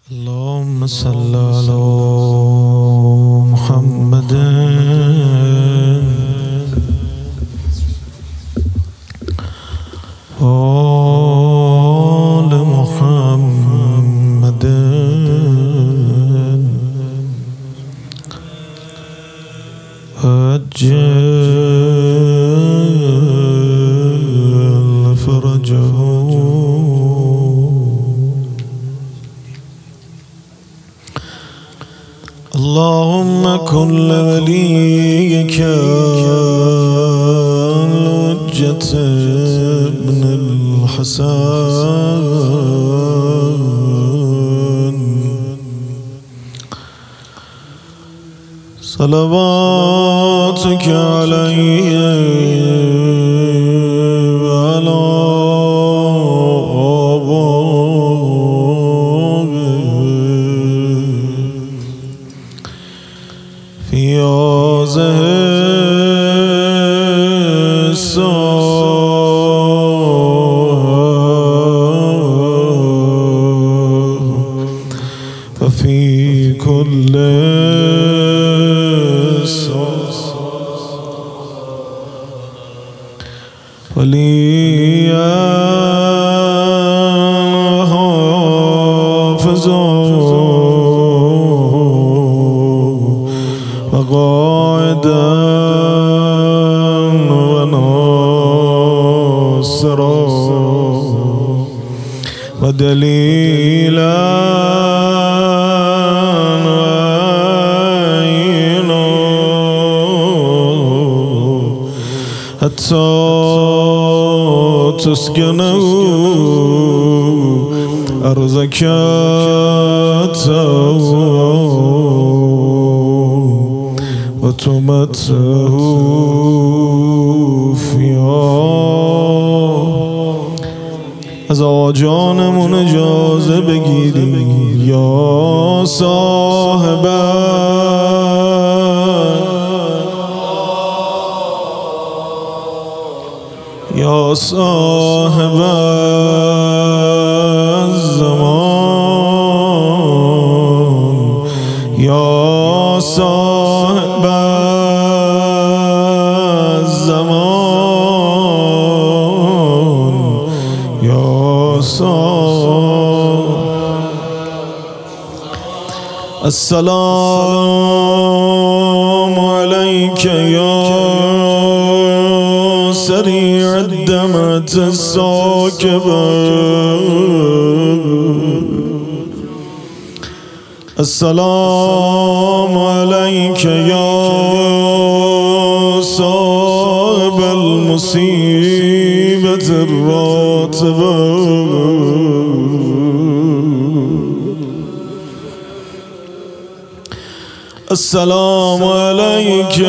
اللهم صل على محمد آل محمد عجل فرجه اللهم كن لوليك الحجة ابن الحسن صلواتك عليه وعلى في هذه الساعة وفي كل وليا حافظا وقائدا وناصرا ودليلا وعينا حتى تسكنه أرضك وتمته فيها از آجانمون اجازه بگیری یا صاحب یا صاحب الزمان یا صاحب الزمان یا صاحب السلام عليك يا سريع الدمعة الساكبة السلام عليك يا صاحب المصيبة الراتبة السلام عليك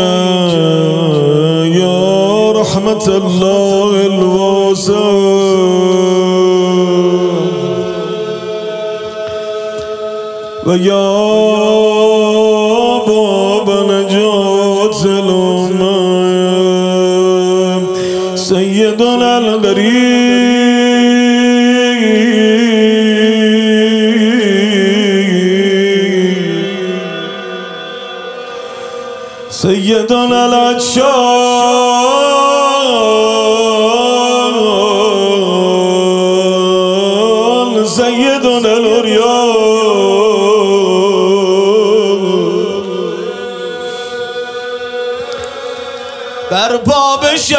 يا رحمة الله الواسعة ويا باب نجاة الأمة سيدنا الغريب سيدنا العطشان سيدنا العريان برپا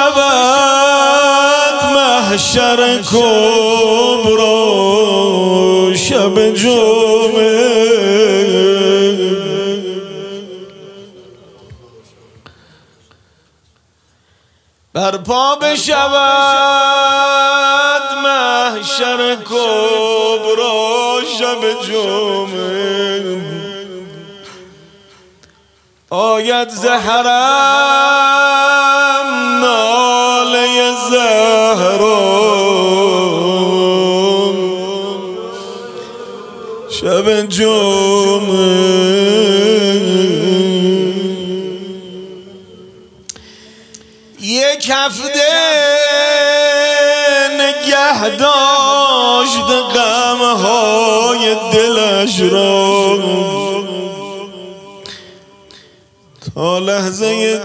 بشود محشر کبرا شب جمعه برپا بشود محشر کبرا شب جمعه آید ز حرم ناله زهرا شب جمعه یک هفته نگه داشت غمهای های دلش را تا لحظه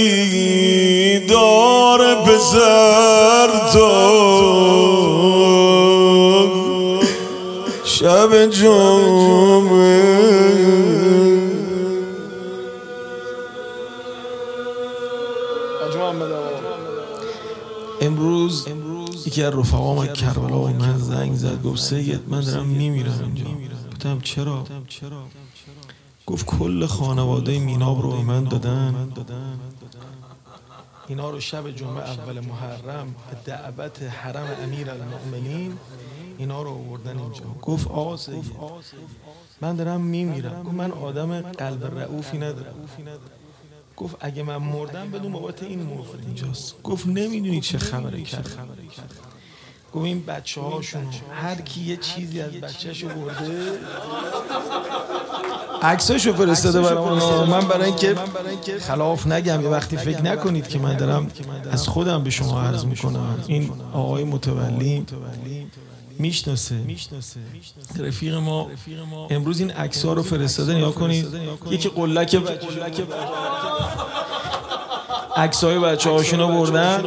دیدار پسر تا شب جمعه. امروز یکی از رفقام از کربلا و من زنگ زد، گفت سید من دارم میمیرم اینجا. گفتم چرا؟ گفت کل خانواده میناب رو به من دادن، اینا رو شب جمعه اول محرم به دعوت حرم امیرالمؤمنین اینا رو آوردن اینجا. گفت آقا سید من دارم میمیرم. گفت من آدم قلب رئوفی ندارم. گفت اگه من مردم بدون بابت این موضوع اینجاست. گفت نمیدونی چه خبره کرد. گفت این بچه هاشون هر کی یه چیزی از بچه‌شو برده عکساشو فرستاده برام. من برای اینکه خلاف نگم یه وقتی فکر نکنید که من دارم از خودم به شما عرض میکنم، این آقای متولی میشناسه، رفیق ما. امروز این عکس‌ها رو فرستاده، نگاه کنید. یکی قلک عکس‌های بچه‌هاشونو بردن.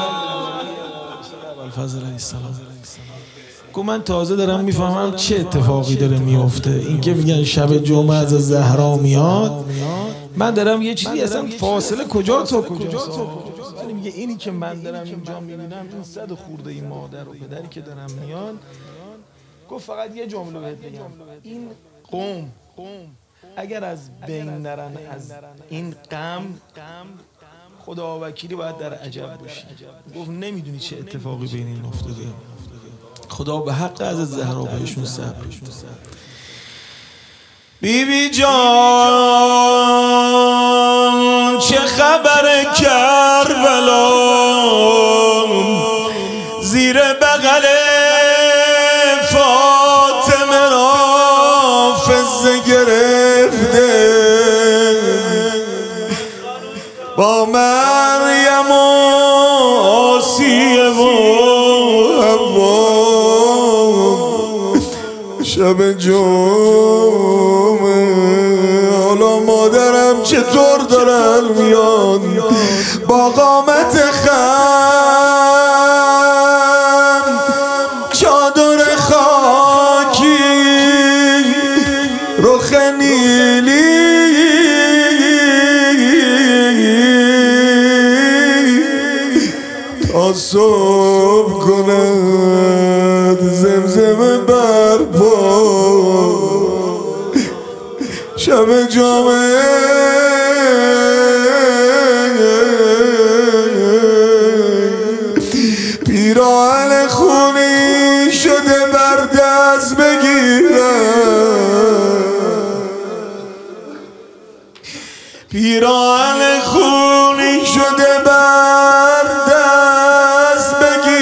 الفضل علیه السلام. گفت من تازه دارم میفهمم چه اتفاقی داره میفته. این که میگن شب جمعه از زهرا میاد، من دارم یه چیزی اصلا فاصله کجا تا کجاست. یعنی میگه اینی که من دارم اینجا میبینم، این 100 خورده این مادر و پدری که دارم میان. گفت فقط یه جمله بهت بگم، این قوم اگر از بین نرن از این غم، خدا وکیلی باید در عجب باشی. گفت نمیدونی چه اتفاقی بین این افتاده. خدا به حق از زهرا بهشون صبر. بیبی جان چه خبر کربلا، زیر بغل فاطمه را فزه گرفته، با مریم و آسیه و حوا شب جمعه. حالا مادرم چطور دارن میان با قامت خم، چادر خاکی رخ نیلی، تا صبح کند زمزم برپا شب جمعه. پیراهن خونی شده بر دست بگیرم، پیراهن خونی شده بر دست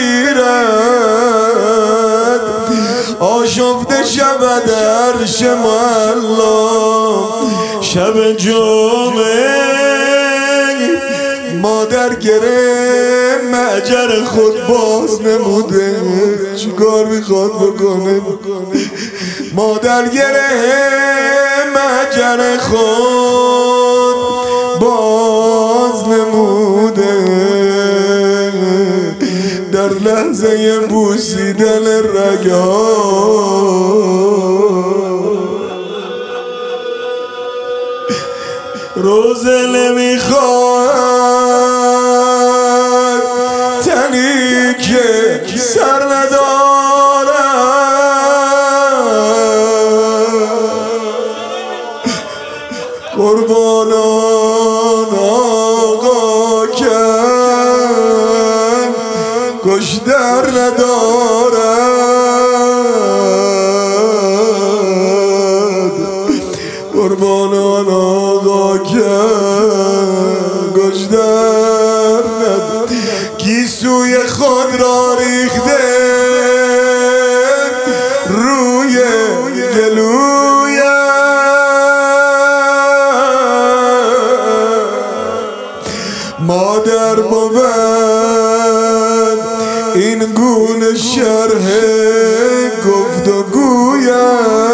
بگیرد، آشفته شود عرش معلا شب جمعه. مادر گره معجر خود باز نموده، چیکار میخواد بکنه؟ مادر گره معجر خود باز نموده، در لحظه بوسیدن رگ‌ها روزه نمیخواد تنی که سر ندارد، قربانان آقا کن گوش در ندارد، قربانان آقا کن گوش در ندارد. گیسوی خود را ریخته روی گلویم، مادر بود این گونه شرح گفت و گویم.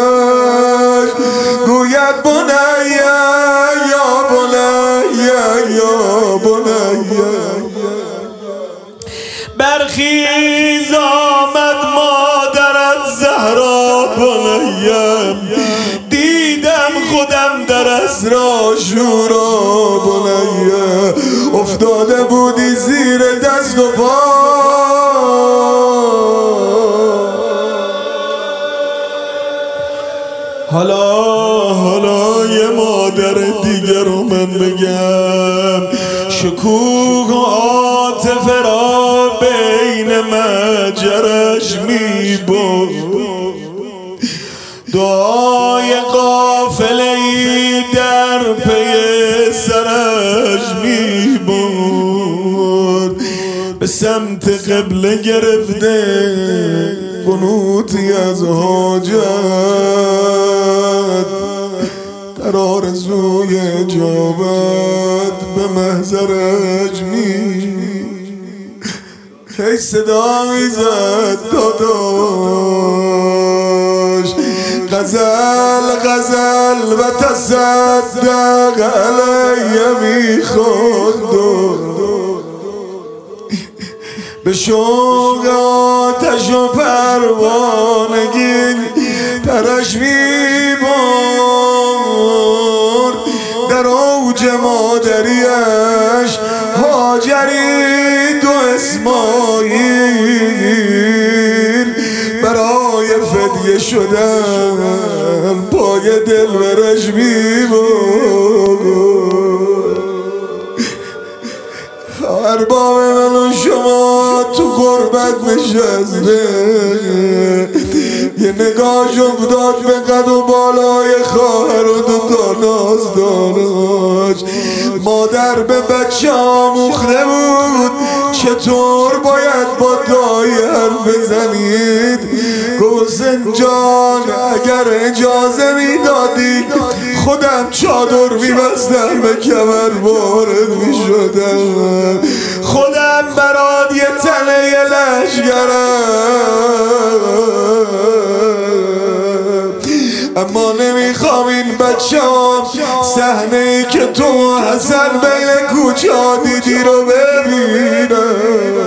دیدم خودم در اسرا شورا بنیه افتاده بودی زیر دست و پا حالا یه مادر دیگه رو من بگم شکوه و عاطفه را بین مجرش میبرد دعای قافله‌ای در پی سرش میبرد به سمت قبله گرفته قنوتی از حاجت در آرزوی اجابت به محضرش هی صدا میزد داداش غزل و تصدق علیه میخواد به شوق آتش و پروانگی ترش میبرد در اوج مادریش هاجری دو اسماعیل برای فدیه شدن پای دلبرش میبرد ارباب من و شما تو غربت نشسته یه نگاهش افتاد به قد و بالای خواهر و دوتا نازداناش مادر به بچه آموخته بود چطور باید با دایی حرف بزنید حسین جان اگر اجازه میدادی خودم چادر میبستم به کمر وارد میشدم خودم برات یه تنه لشگرم اما نمیخوام این بچه هم صحنه ای که تو و حسن بین کوچه ها دیدی رو ببینم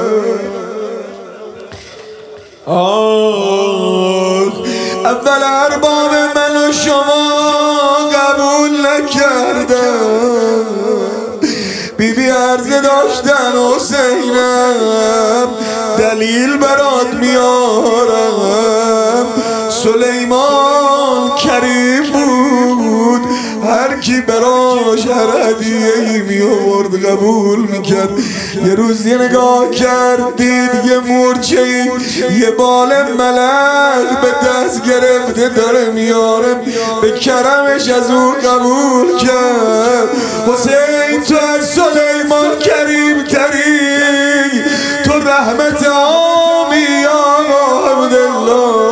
اول ارباب من و شما قبول نکردم بیبی عرضه داشتن حسینم دلیل برات میارم سلیمان کریم بود هر کی براش هر هدیه‌ای میآورد قبول میکرد یه روز یه نگاه کرد دید یه مورچه‌ای یه بال ملک به دست گرفته داره میاره به کرمش از او قبول کرد حسین تو از سلیمان کریم تری تو رحمت عامی یا عبدالله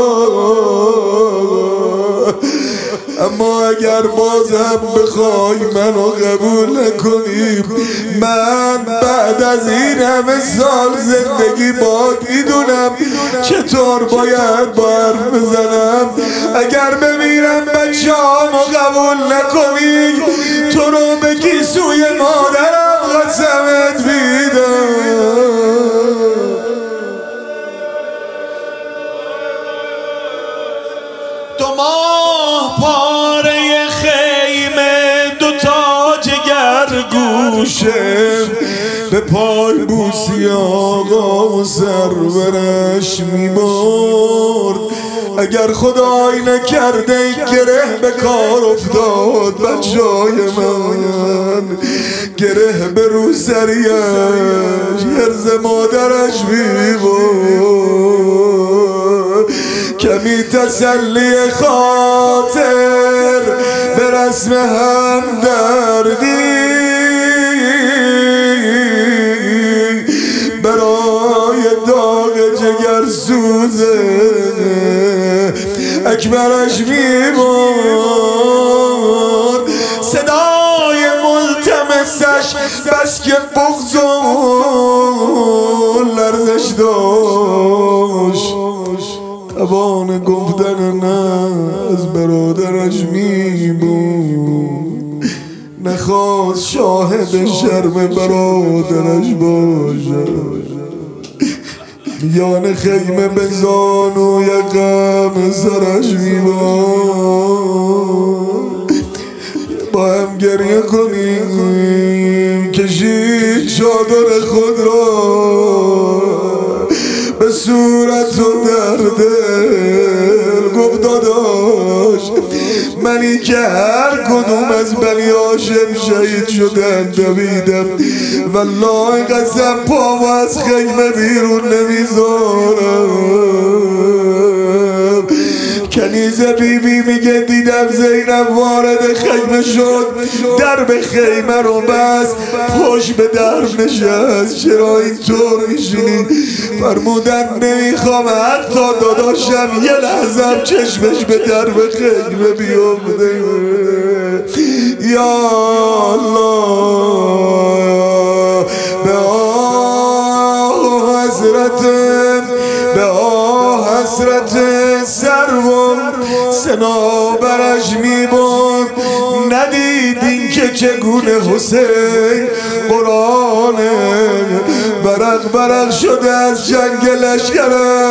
اما اگر بازم بخوای منو قبول نکنی من بعد از این همه سال زندگی باد میدونم چطور باید با حرف بزنم اگر بمیرم بچه همو قبول نکنی تو رو به گیسوی مادرم قسمت میدم دو ماه پاره خیمه دوتا جگر گوشه به پای بوسی آقا و سرورش میبرد اگر خدای نکرده گره به کار افتاد بچهای من گره به روسریش هرز مادرش میبرد کمی تسلی خاطر به رسم همدردی برای داغ جگر سوزه اکبرش میبرد صدای ملتمسش بس که بغض و لرزش داشت توان گفتن نه از برادرش میبود نخواست شاهد شرم برادرش باشد میان خیمه به زانوی غم سرش میبود گریه کنیم. کشید چادر خود را به صورت و در دل، گفت داداش منی که هر کدوم از بنی هاشم شهید شدن دویدم، والله قسم پامو از خیمه بیرون نمیذارم. کنیزه بیبی میگه دیدم زینب وارد خیمه شد، درب خیمه رو بست، پشت به درب نشست. چرا اینطور میشینی؟ فرمودن نمیخوام حتی داداشم یه لحظه چشمش به درب خیمه بیفته. یا الله به آه حسرتم، به آه حسرت سروم سنابرش میبود. ندیدین که چگونه حسین قرآن برق برق شده از جنگ لشکره.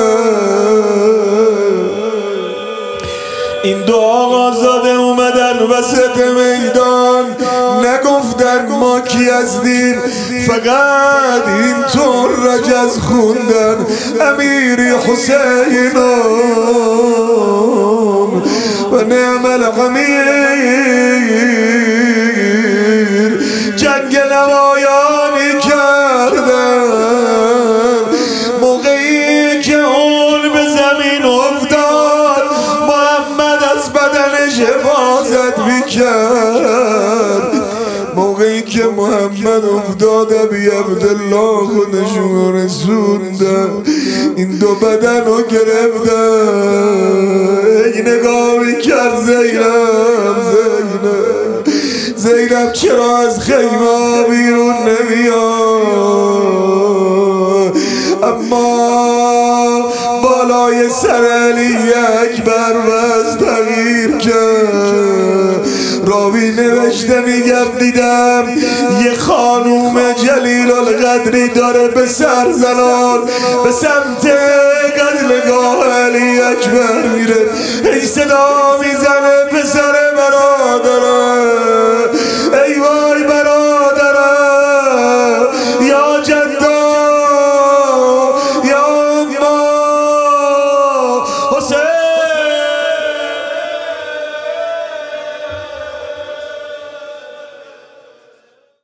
این دو آقازاده اومدن وسط میدان، نگفتن ما کی هستیم، فقط اینطور رجز خوندن امیری حسینم و نعم الامیر. جنگ نمایانی کردن موقعی که اون به زمین افتاد، محمد از بدنش حفاظت میکرد. موقعی که محمد افتاد ابی عبدالله خودشون رسوندن، این دو بدن رو گرفتن. این نگاه میکرد زینب چرا از خیمه بیرون نمیاد؟ اما بالای سر علی اکبر وز تغییر کرد. راوی نوشته میگم دیدم یه خانوم جلیل القدری داره به سر زنان به سمت قتلگاه علی اکبر میره، ای صدا میزنه